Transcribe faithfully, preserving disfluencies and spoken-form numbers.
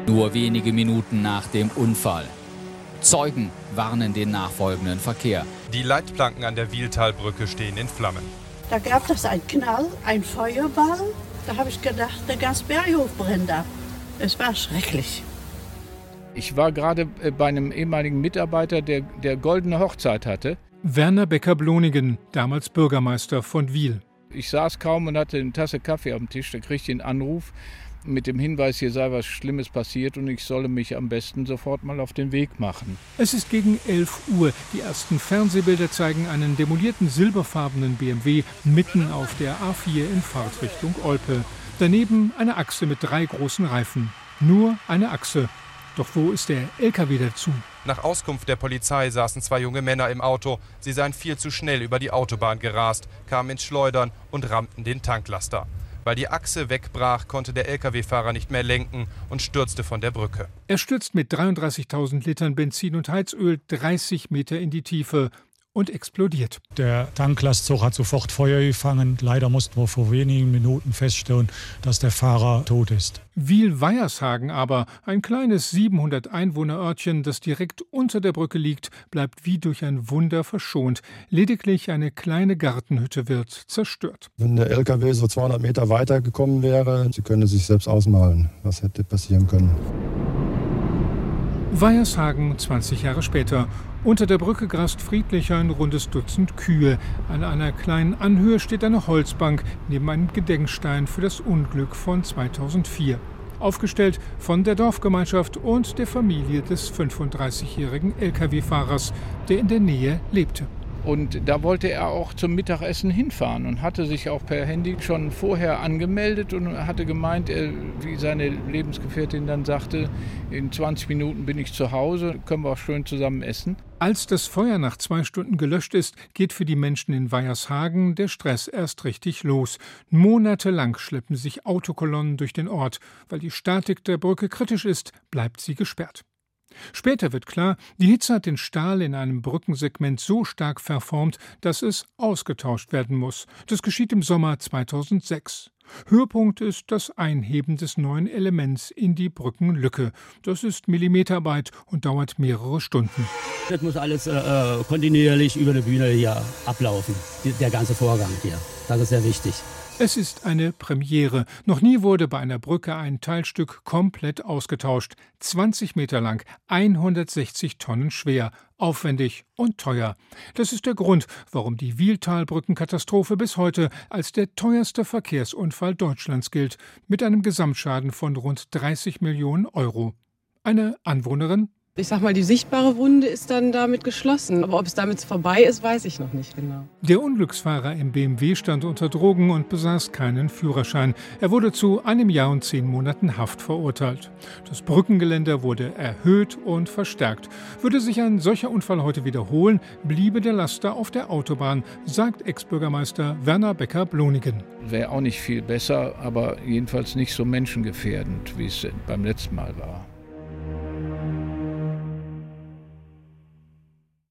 Nur wenige Minuten nach dem Unfall. Zeugen warnen den nachfolgenden Verkehr. Die Leitplanken an der Wiehltalbrücke stehen in Flammen. Da gab es einen Knall, ein Feuerball. Da habe ich gedacht, der ganze Berghof brennt ab. Es war schrecklich. Ich war gerade bei einem ehemaligen Mitarbeiter, der, der goldene Hochzeit hatte. Werner Becker-Blonigen, damals Bürgermeister von Wil. Ich saß kaum und hatte eine Tasse Kaffee auf dem Tisch. Da kriegte ich einen Anruf mit dem Hinweis, hier sei was Schlimmes passiert und ich solle mich am besten sofort mal auf den Weg machen. Es ist gegen elf Uhr. Die ersten Fernsehbilder zeigen einen demolierten silberfarbenen B M W mitten auf der A vier in Fahrtrichtung Olpe. Daneben eine Achse mit drei großen Reifen. Nur eine Achse. Doch wo ist der L K W dazu? Nach Auskunft der Polizei saßen zwei junge Männer im Auto. Sie seien viel zu schnell über die Autobahn gerast, kamen ins Schleudern und rammten den Tanklaster. Weil die Achse wegbrach, konnte der L K W-Fahrer nicht mehr lenken und stürzte von der Brücke. Er stürzt mit dreiunddreißigtausend Litern Benzin und Heizöl dreißig Meter in die Tiefe und explodiert. Der Tanklastzug hat sofort Feuer gefangen. Leider mussten wir vor wenigen Minuten feststellen, dass der Fahrer tot ist. Wil-Weiershagen aber, ein kleines siebenhundert Einwohner-Örtchen, das direkt unter der Brücke liegt, bleibt wie durch ein Wunder verschont. Lediglich eine kleine Gartenhütte wird zerstört. Wenn der L K W so zweihundert Meter weiter gekommen wäre, Sie können sich selbst ausmalen, was hätte passieren können. Weiershagen, zwanzig Jahre später. Unter der Brücke grast friedlich ein rundes Dutzend Kühe. An einer kleinen Anhöhe steht eine Holzbank neben einem Gedenkstein für das Unglück von zweitausendvier. Aufgestellt von der Dorfgemeinschaft und der Familie des fünfunddreißigjährigen L K W-Fahrers, der in der Nähe lebte. Und da wollte er auch zum Mittagessen hinfahren und hatte sich auch per Handy schon vorher angemeldet und hatte gemeint, wie seine Lebensgefährtin dann sagte, in zwanzig Minuten bin ich zu Hause, können wir auch schön zusammen essen. Als das Feuer nach zwei Stunden gelöscht ist, geht für die Menschen in Weiershagen der Stress erst richtig los. Monatelang schleppen sich Autokolonnen durch den Ort. Weil die Statik der Brücke kritisch ist, bleibt sie gesperrt. Später wird klar, die Hitze hat den Stahl in einem Brückensegment so stark verformt, dass es ausgetauscht werden muss. Das geschieht im Sommer zweitausendsechs. Höhepunkt ist das Einheben des neuen Elements in die Brückenlücke. Das ist Millimeterarbeit und dauert mehrere Stunden. Das muss alles äh, kontinuierlich über die Bühne hier ablaufen, der ganze Vorgang hier. Das ist sehr wichtig. Es ist eine Premiere. Noch nie wurde bei einer Brücke ein Teilstück komplett ausgetauscht. zwanzig Meter lang, hundertsechzig Tonnen schwer, aufwendig und teuer. Das ist der Grund, warum die Wiehltalbrückenkatastrophe bis heute als der teuerste Verkehrsunfall Deutschlands gilt, mit einem Gesamtschaden von rund dreißig Millionen Euro. Eine Anwohnerin: Ich sag mal, die sichtbare Wunde ist dann damit geschlossen. Aber ob es damit vorbei ist, weiß ich noch nicht genau. Der Unglücksfahrer im B M W stand unter Drogen und besaß keinen Führerschein. Er wurde zu einem Jahr und zehn Monaten Haft verurteilt. Das Brückengeländer wurde erhöht und verstärkt. Würde sich ein solcher Unfall heute wiederholen, bliebe der Laster auf der Autobahn, sagt Ex-Bürgermeister Werner Becker-Blonigen. Wäre auch nicht viel besser, aber jedenfalls nicht so menschengefährdend, wie es beim letzten Mal war.